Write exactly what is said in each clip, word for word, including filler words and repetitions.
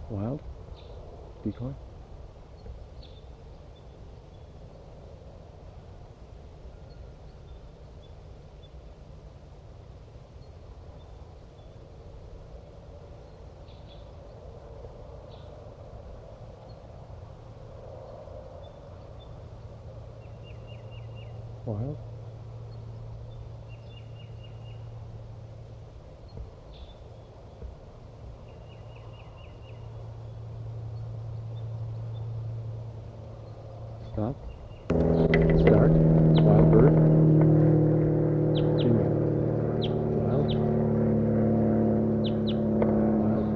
Wild? Decoy? Wild? Stop. Start. Wild bird. Female. Wild. Wild.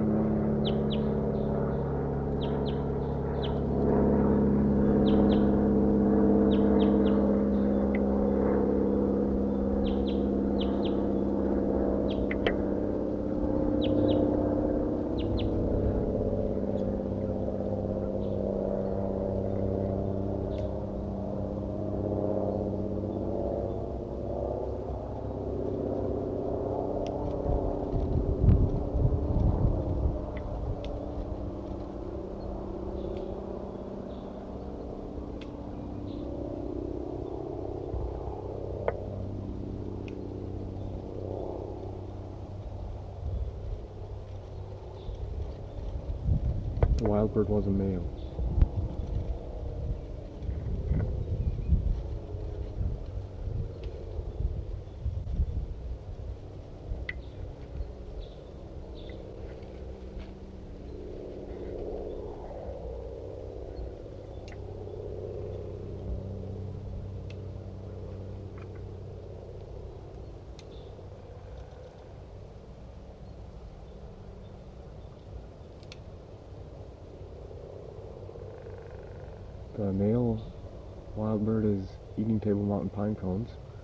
The wild bird was a male. The male wild bird is eating Table Mountain pine cones.